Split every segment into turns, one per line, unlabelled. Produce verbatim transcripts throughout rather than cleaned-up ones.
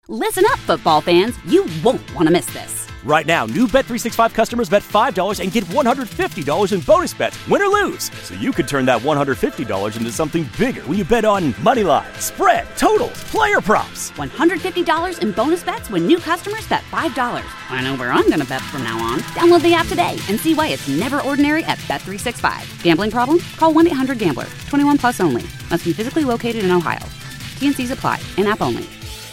Listen up, football fans. You won't want to miss this.
Right now, new Bet three sixty-five customers bet five dollars and get one hundred fifty dollars in bonus bets, win or lose. So you could turn that one hundred fifty dollars into something bigger when you bet on money line, spread, totals, player props.
one hundred fifty dollars in bonus bets when new customers bet five dollars. I know where I'm going to bet from now on. Download the app today and see why it's never ordinary at Bet three sixty-five. Gambling problem? Call one eight hundred gambler. twenty-one plus only. Must be physically located in Ohio. T N Cs apply. In-app only.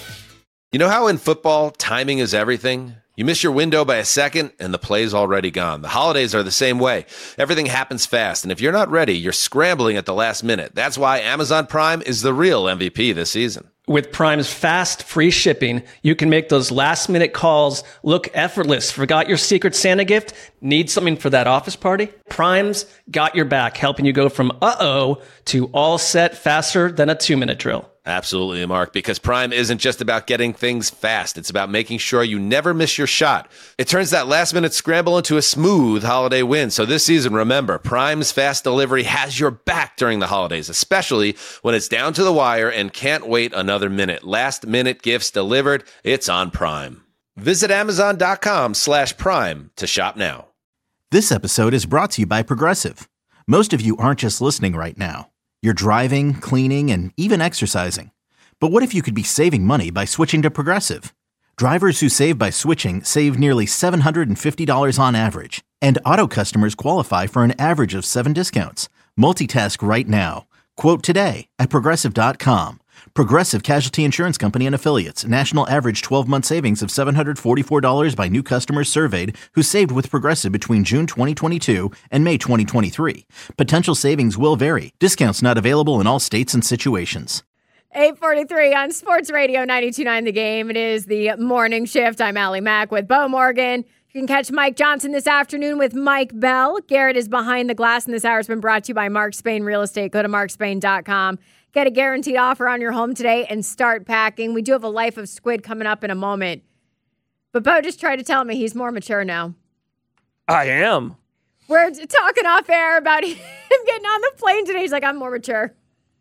You know how in football, timing is everything? You miss your window by a second, and the play's already gone. The holidays are the same way. Everything happens fast, and if you're not ready, you're scrambling at the last minute. That's why Amazon Prime is the real M V P this season.
With Prime's fast, free shipping, you can make those last-minute calls look effortless. Forgot your Secret Santa gift? Need something for that office party? Prime's got your back, helping you go from uh-oh to all set faster than a two-minute drill.
Absolutely, Mark, because Prime isn't just about getting things fast. It's about making sure you never miss your shot. It turns that last-minute scramble into a smooth holiday win. So this season, remember, Prime's fast delivery has your back during the holidays, especially when it's down to the wire and can't wait another minute. Last-minute gifts delivered, it's on Prime. Visit Amazon.com slash Prime to shop now.
This episode is brought to you by Progressive. Most of you aren't just listening right now. You're driving, cleaning, and even exercising. But what if you could be saving money by switching to Progressive? Drivers who save by switching save nearly seven hundred fifty dollars on average. And auto customers qualify for an average of seven discounts. Multitask right now. Quote today at Progressive dot com. Progressive Casualty Insurance Company and Affiliates. National average twelve-month savings of seven hundred forty-four dollars by new customers surveyed who saved with Progressive between June twenty twenty-two and May twenty twenty-three. Potential savings will vary. Discounts not available in all states and situations.
eight forty-three on Sports Radio ninety-two point nine The Game. It is the morning shift. I'm Allie Mack with Bo Morgan. You can catch Mike Johnson this afternoon with Mike Bell. Garrett is behind the glass, and this hour has been brought to you by Mark Spain Real Estate. Go to mark spain dot com. Get a guaranteed offer on your home today and start packing. We do have a Life of Squid coming up in a moment. But Bo just tried to tell me he's more mature now.
I am.
We're talking off air about him getting on the plane today. He's like, I'm more mature.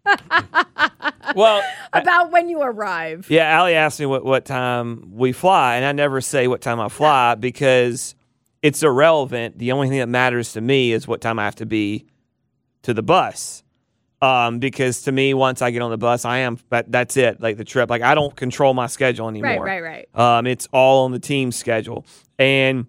Well,
about
I,
when you arrive.
Yeah, Allie asked me what, what time we fly, and I never say what time I fly because it's irrelevant. The only thing that matters to me is what time I have to be to the bus. Um, because to me, once I get on the bus, I am that, that's it. Like the trip, like I don't control my schedule anymore.
Right, right, right.
Um, it's all on the team's schedule. And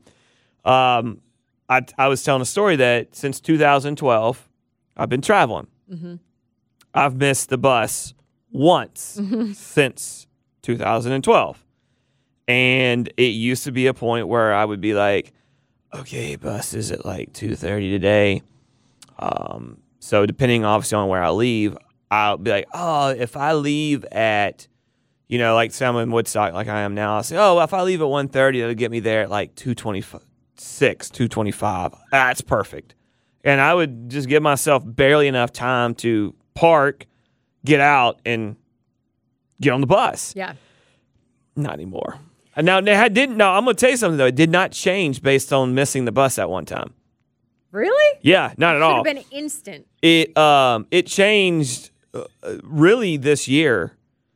um, I I was telling a story that since two thousand twelve, I've been traveling. Mm-hmm. I've missed the bus once mm-hmm. since two thousand twelve, and it used to be a point where I would be like, "Okay, bus is at like two thirty today." Um. So depending obviously on where I leave, I'll be like, oh, if I leave at, you know, like say I'm in Woodstock like I am now, I'll say, oh, if I leave at one thirty, it'll get me there at like two twenty-six, two twenty-five. That's perfect. And I would just give myself barely enough time to park, get out, and get on the bus.
Yeah.
Not anymore. Now, I didn't, no, I'm going to tell you something, though. It did not change based on missing the bus at one time.
Really?
Yeah, not at all.
It should have been instant.
It um it changed uh, really this year,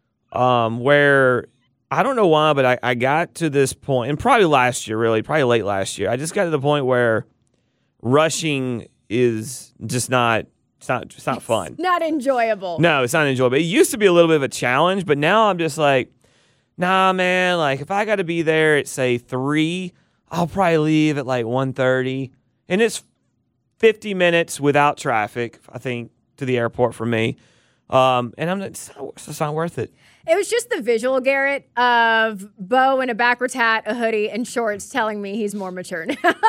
um where I don't know why, but I, I got to this point, and probably last year, really, probably late last year. I just got to the point where rushing is just not it's not it's not fun.
It's not enjoyable.
No, it's not enjoyable. It used to be a little bit of a challenge, but now I'm just like, nah, man. Like if I got to be there at say three, I'll probably leave at like one thirty, and it's fifty minutes without traffic, I think, to the airport for me. Um, and I'm it's not, it's just not worth it.
It was just the visual, Garrett, of Bo in a backwards hat, a hoodie, and shorts telling me he's more mature now. And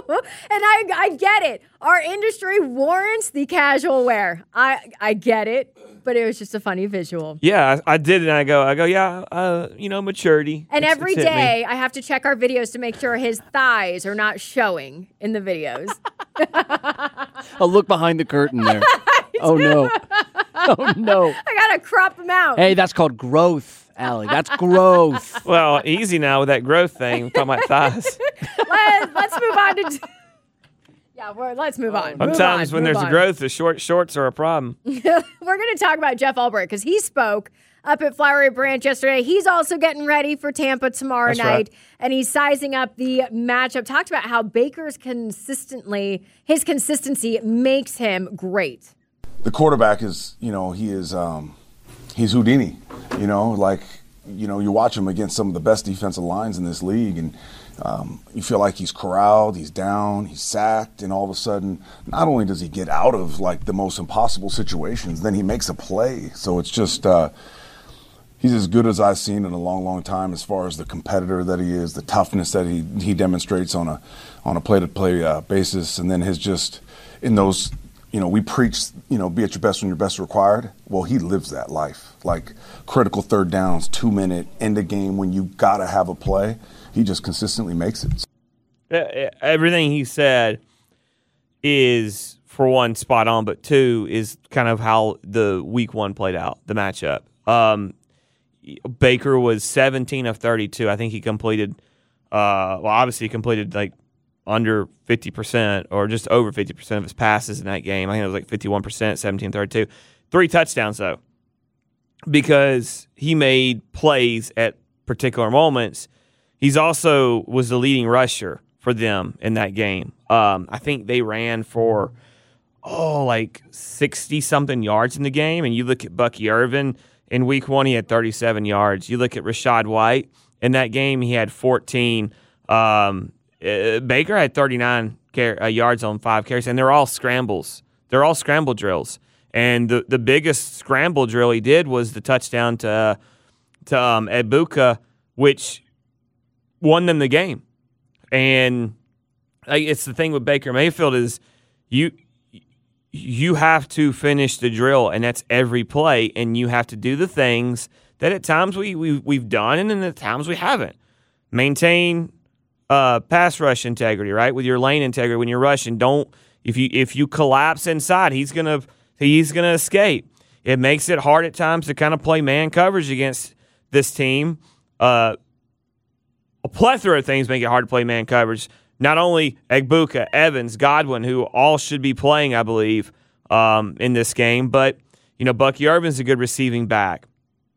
I I get it. Our industry warrants the casual wear. I, I get it, but it was just a funny visual.
Yeah, I, I did it, and I go, I go, yeah, uh, you know, maturity.
And
it's,
every
it's
day, I have to check our videos to make sure his thighs are not showing in the videos.
I'll look behind the curtain there. Oh, no. Oh, no.
I got to crop them out.
Hey, that's called growth, Allie. That's growth.
Well, easy now with that growth thing. We're talking about thighs.
Let's, let's move on to... Yeah, we're, let's move on.
Sometimes
move
when
on,
there's
move
a
on.
growth, the short shorts are a problem.
We're going to talk about Jeff Ulbrich because he spoke up at Flowery Branch yesterday. He's also getting ready for Tampa tomorrow
That's
night,
right.
and he's sizing up the matchup. Talked about how Baker's consistently, his consistency makes him great.
The quarterback is, you know, he is, um, he's Houdini, you know, like, you know, you watch him against some of the best defensive lines in this league, and um, you feel like he's corralled, he's down, he's sacked, and all of a sudden, not only does he get out of, like, the most impossible situations, then he makes a play. So it's just, uh, he's as good as I've seen in a long, long time as far as the competitor that he is, the toughness that he, he demonstrates on a on a play-to-play uh, basis, and then his just, in those, you know, we preach, you know, be at your best when your best required. Well, he lives that life. Like critical third downs, two-minute, end of game when you got to have a play, he just consistently makes it.
Everything he said is, for one, spot on, but two, is kind of how the week one played out, the matchup. Um, Baker was seventeen of thirty-two. I think he completed, uh, well, obviously he completed like under fifty percent or just over fifty percent of his passes in that game. I think it was like fifty-one percent, seventeen thirty-two. Three touchdowns, though, because he made plays at particular moments. He's also was the leading rusher for them in that game. Um, I think they ran for, oh, like sixty-something yards in the game, and you look at Bucky Irvin, in week one he had thirty-seven yards. You look at Rachaad White, in that game he had fourteen. Um, uh, Baker had thirty-nine car- uh, yards on five carries, and they're all scrambles. They're all scramble drills. And the, the biggest scramble drill he did was the touchdown to, uh, to um, Egbuka, which won them the game. And it's the thing with Baker Mayfield is you you have to finish the drill, and that's every play, and you have to do the things that at times we, we, we've done and then at times we haven't. Maintain uh, pass rush integrity, right, with your lane integrity when you're rushing. Don't if you if you collapse inside, he's gonna he's gonna escape. It makes it hard at times to kind of play man coverage against this team. Uh, A plethora of things make it hard to play man coverage. Not only Egbuka, Evans, Godwin, who all should be playing, I believe, um, in this game, but you know Bucky Irvin's a good receiving back.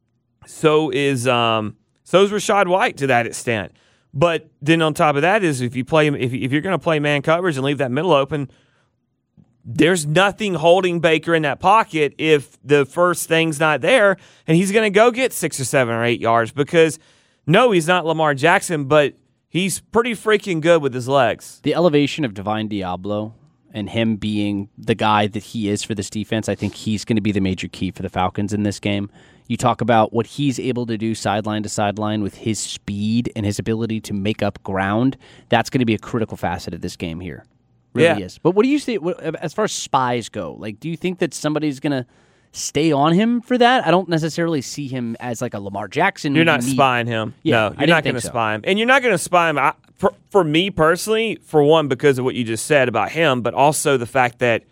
So is um, so is Rachaad White to that extent. But then on top of that is if you play if if you're going to play man coverage and leave that middle open, there's nothing holding Baker in that pocket if the first thing's not there, and he's going to go get six or seven or eight yards because. No, he's not Lamar Jackson, but he's pretty freaking good with his legs.
The elevation of Divine Diablo and him being the guy that he is for this defense, I think he's going to be the major key for the Falcons in this game. You talk about what he's able to do sideline to sideline with his speed and his ability to make up ground. That's going to be a critical facet of this game here. Really
yeah.
is. But what do you say as far as spies go? Like, do you think that somebody's going to stay on him for that? I don't necessarily see him as like a Lamar Jackson.
You're not
need.
spying him.
Yeah,
no, you're not going to so. spy him. And you're not going to spy him, I, for, for me personally, for one, because of what you just said about him, but also the fact that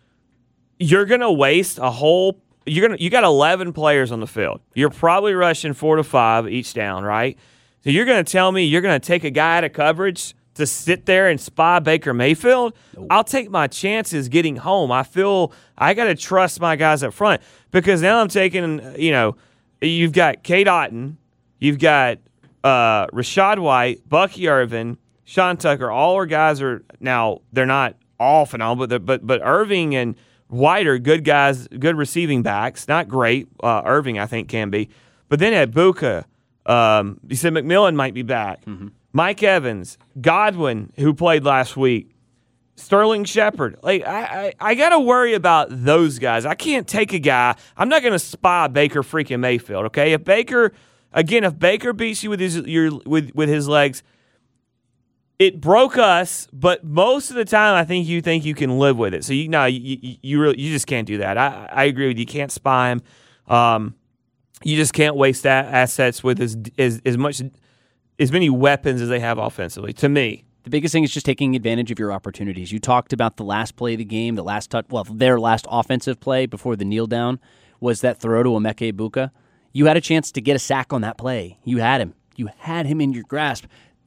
you're going to waste a whole – you're gonna you got eleven players on the field. You're probably rushing four to five each down, right? So you're going to tell me you're going to take a guy out of coverage to sit there and spy Baker Mayfield? Nope. I'll take my chances getting home. I feel I got to trust my guys up front because now I'm taking, you know, you've got Cade Otton, you've got uh, Rachaad White, Bucky Irvin, Sean Tucker. All our guys are now, they're not all phenomenal, but but but Irving and White are good guys, good receiving backs. Not great. Uh, Irving, I think, can be. But then at Egbuka, um, you said McMillan might be back. Mm-hmm. Mike Evans, Godwin, who played last week, Sterling Shepard. Like I, I, I got to worry about those guys. I can't take a guy. I'm not going to spy Baker freaking Mayfield. Okay, if Baker, again, if Baker beats you with his your with with his legs, it broke us. But most of the time, I think you think you can live with it. So you no, you you, you really you just can't do that. I, I agree with you. You can't spy him. Um, you just can't waste that assets with as as as much. as many weapons as they have offensively, to me.
The biggest thing is just taking advantage of your opportunities. You talked about the last play of the game, the last touch, well, their last offensive play before the kneel down was that throw to Emeka Egbuka. You had a chance to get a sack on that play. You had him. You had him in your grasp.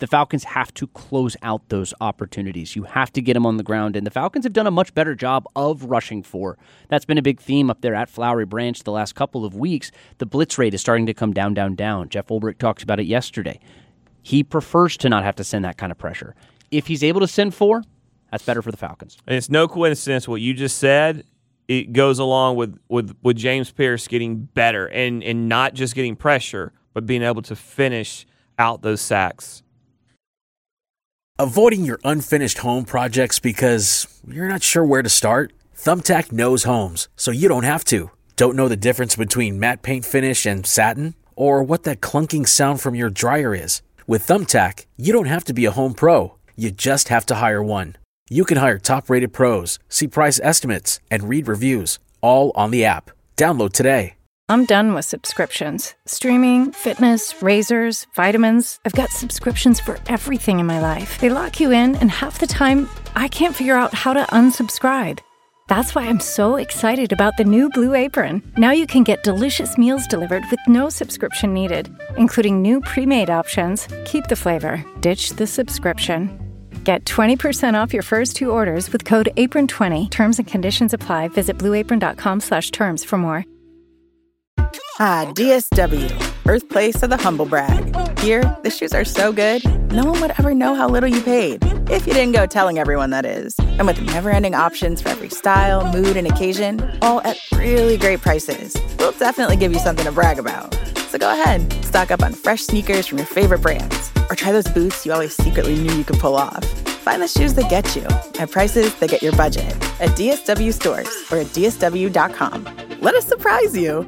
the Falcons have to close out those opportunities. You have to get them on the ground, and the Falcons have done a much better job of rushing for. That's been a big theme up there at Flowery Branch the last couple of weeks. The blitz rate is starting to come down, down, down. Jeff Ulbrich talks about it yesterday. He prefers to not have to send that kind of pressure. If he's able to send four, that's better for the Falcons.
And it's no coincidence what you just said. It goes along with, with, with James Pierce getting better and, and not just getting pressure, but being able to finish out those sacks.
Avoiding your unfinished home projects because you're not sure where to start? Thumbtack knows homes, so you don't have to. Don't know the difference between matte paint finish and satin? Or what that clunking sound from your dryer is? With Thumbtack, you don't have to be a home pro. You just have to hire one. You can hire top-rated pros, see price estimates, and read reviews, all on the app. Download today.
I'm done with subscriptions. Streaming, fitness, razors, vitamins. I've got subscriptions for everything in my life. They lock you in, and half the time, I can't figure out how to unsubscribe. That's why I'm so excited about the new Blue Apron. Now you can get delicious meals delivered with no subscription needed, including new pre-made options. Keep the flavor, ditch the subscription. Get twenty percent off your first two orders with code apron twenty. Terms and conditions apply. Visit blueapron.com slash terms for more.
Ah, D S W, birthplace of the humble brag. Here, the shoes are so good, no one would ever know how little you paid. If you didn't go telling everyone, that is. And with never-ending options for every style, mood, and occasion, all at really great prices, we'll definitely give you something to brag about. So go ahead, stock up on fresh sneakers from your favorite brands, or try those boots you always secretly knew you could pull off. Find the shoes that get you at prices that get your budget at D S W stores or at D S W dot com. Let us surprise you.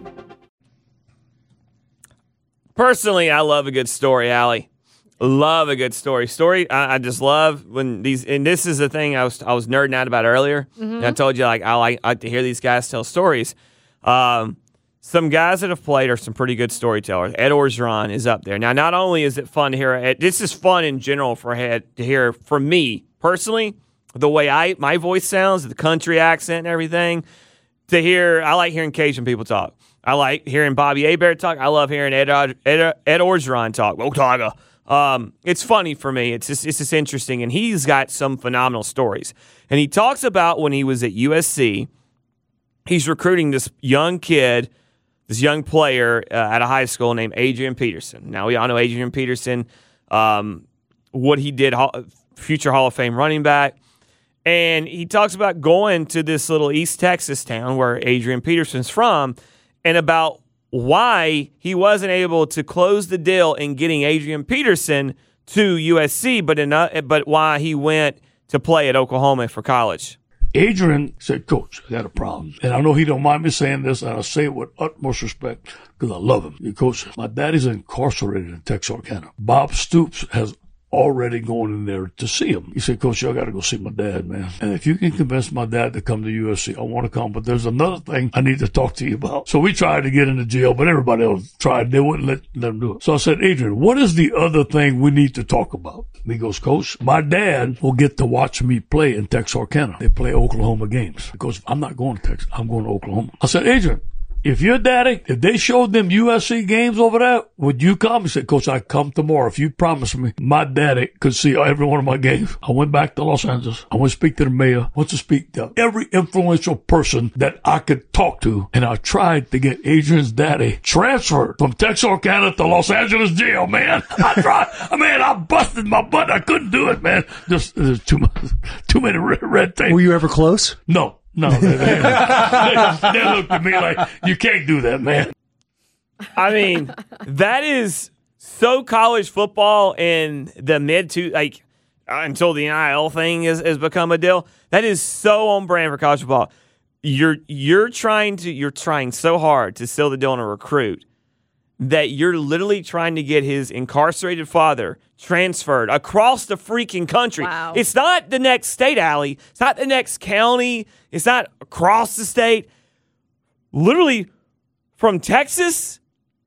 Personally, I love a good story, Allie. Love a good story. Story, I, I just love when these, and this is the thing I was I was nerding out about earlier. Mm-hmm. And I told you, like, I like, I like to hear these guys tell stories. Um, some guys that have played are some pretty good storytellers. Ed Orgeron is up there. Now, not only is it fun to hear, Ed, this is fun in general for Ed to hear from me personally, the way I my voice sounds, the country accent and everything. To hear, I like hearing Cajun people talk. I like hearing Bobby Hebert talk. I love hearing Ed, Ed, Ed Orgeron talk. Otaga. Um, it's funny for me. It's just, it's just interesting, and he's got some phenomenal stories. And he talks about when he was at U S C, he's recruiting this young kid, this young player uh, at a high school named Adrian Peterson. Now, we all know Adrian Peterson, um, what he did, future Hall of Fame running back. And he talks about going to this little East Texas town where Adrian Peterson's from, and about why he wasn't able to close the deal in getting Adrian Peterson to U S C, but in, uh, but why he went to play at Oklahoma for college.
Adrian said, "Coach, I got a problem." And I know he don't mind me saying this, and I say it with utmost respect because I love him. Coach, my daddy's incarcerated in Texarkana. Bob Stoops has already going in there to see him. He said, "Coach, I got to go see my dad, man. And if you can convince my dad to come to U S C, I want to come. But there's another thing I need to talk to you about." So we tried to get into jail, but everybody else tried. They wouldn't let them do it. So I said, "Adrian, what is the other thing we need to talk about?" He goes, "Coach, my dad will get to watch me play in Texarkana. They play Oklahoma games." He goes, "I'm not going to Texas. I'm going to Oklahoma." I said, "Adrian, if your daddy, if they showed them U S C games over there, would you come?" He said, "Coach, I come tomorrow. If you promise me my daddy could see every one of my games." I went back to Los Angeles. I went to speak to the mayor. I went to speak to every influential person that I could talk to. And I tried to get Adrian's daddy transferred from Texarkana to Los Angeles jail, man. I tried. I mean, I busted my butt. I couldn't do it, man. Just there's too much, too many red, red tape.
Were you ever close?
No. No, they, they, they, they looked at me like, "You can't do that, man."
I mean, that is so college football in the mid to like uh, until the N I L thing has, has become a deal. That is so on brand for college football. You're you're trying to you're trying so hard to seal the deal on a recruit that you're literally trying to get his incarcerated father transferred across the freaking country.
Wow.
It's not the next state, Allie. It's not the next county. It's not across the state. Literally from Texas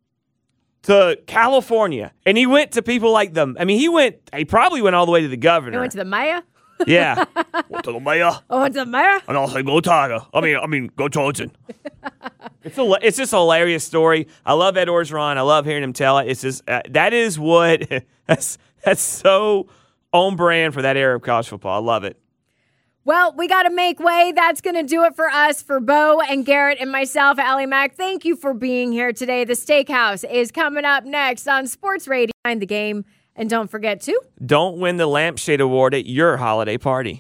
to California. And he went to people like them. I mean, he went, he probably went all the way to the governor.
He went to the mayor?
Yeah. Went to the mayor.
Oh, went to the mayor?
And I'll say, "Go Tiger." I mean, I mean, go Trojan. It's a, it's just a hilarious story. I love Ed Orgeron. I love hearing him tell it. It's just uh, that is what that's That's so on brand for that era of college football. I love it.
Well, we got to make way. That's going to do it for us, for Bo and Garrett and myself, Allie Mack. Thank you for being here today. The Steakhouse is coming up next on Sports Radio Behind the Game. And don't forget to...
Don't win the Lampshade Award at your holiday party.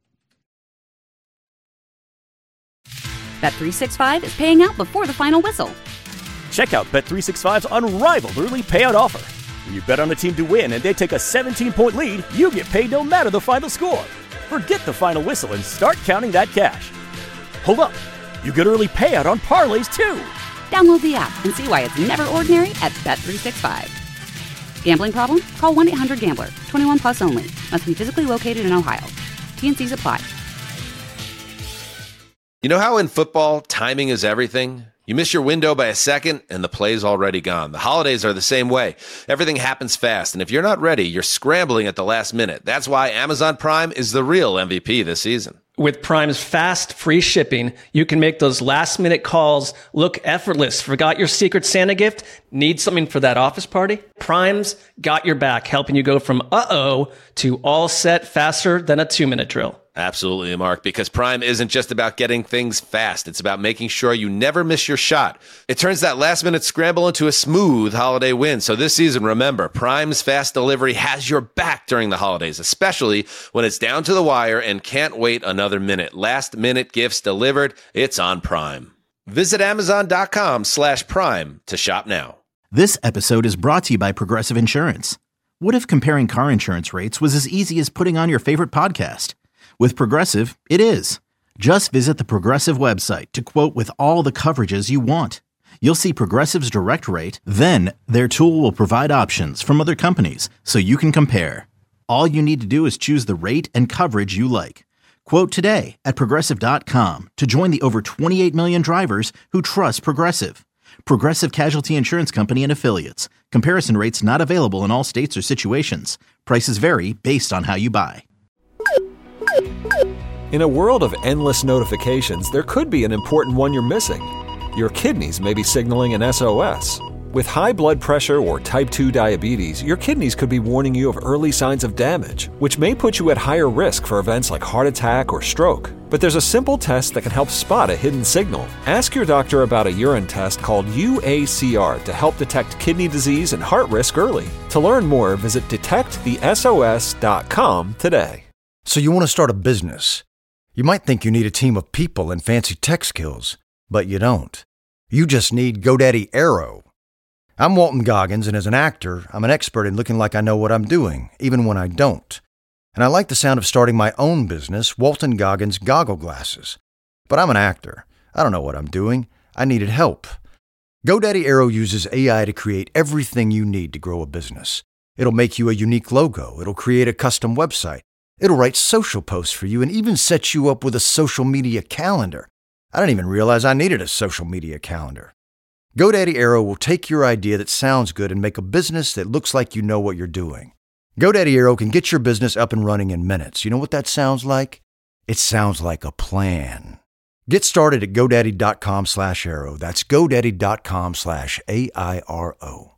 Bet three sixty-five is paying out before the final whistle.
Check out Bet three sixty-five's unrivaled early payout offer. When you bet on a team to win and they take a seventeen-point lead, you get paid no matter the final score. Forget the final whistle and start counting that cash. Hold up. You get early payout on parlays, too.
Download the app and see why it's never ordinary at Bet three sixty-five. Gambling problem? Call one eight hundred gambler. twenty-one plus only. Must be physically located in Ohio. T N Cs apply.
You know how in football, timing is everything? You miss your window by a second, and the play's already gone. The holidays are the same way. Everything happens fast, and if you're not ready, you're scrambling at the last minute. That's why Amazon Prime is the real M V P this season.
With Prime's fast, free shipping, you can make those last-minute calls look effortless. Forgot your Secret Santa gift? Need something for that office party? Prime's got your back, helping you go from uh-oh to all set faster than a two-minute drill.
Absolutely, Mark, because Prime isn't just about getting things fast. It's about making sure you never miss your shot. It turns that last-minute scramble into a smooth holiday win. So this season, remember, Prime's fast delivery has your back during the holidays, especially when it's down to the wire and can't wait another minute. Last-minute gifts delivered. It's on Prime. Visit Amazon.com slash Prime to shop now.
This episode is brought to you by Progressive Insurance. What if comparing car insurance rates was as easy as putting on your favorite podcast? With Progressive, it is. Just visit the Progressive website to quote with all the coverages you want. You'll see Progressive's direct rate, then their tool will provide options from other companies so you can compare. All you need to do is choose the rate and coverage you like. Quote today at Progressive dot com to join the over twenty-eight million drivers who trust Progressive. Progressive Casualty Insurance Company and Affiliates. Comparison rates not available in all states or situations. Prices vary based on how you buy.
In a world of endless notifications, there could be an important one you're missing. Your kidneys may be signaling an S O S. With high blood pressure or type two diabetes, your kidneys could be warning you of early signs of damage, which may put you at higher risk for events like heart attack or stroke. But there's a simple test that can help spot a hidden signal. Ask your doctor about a urine test called U A C R to help detect kidney disease and heart risk early. To learn more, visit detect the S O S dot com today.
So you want to start a business. You might think you need a team of people and fancy tech skills, but you don't. You just need GoDaddy Aero. I'm Walton Goggins, and as an actor, I'm an expert in looking like I know what I'm doing, even when I don't. And I like the sound of starting my own business, Walton Goggins Goggle Glasses. But I'm an actor. I don't know what I'm doing. I needed help. GoDaddy Aero uses A I to create everything you need to grow a business. It'll make you a unique logo. It'll create a custom website. It'll write social posts for you and even set you up with a social media calendar. I didn't even realize I needed a social media calendar. GoDaddy Aero will take your idea that sounds good and make a business that looks like you know what you're doing. GoDaddy Aero can get your business up and running in minutes. You know what that sounds like? It sounds like a plan. Get started at GoDaddy.com slash Aero. That's GoDaddy.com slash A I R O.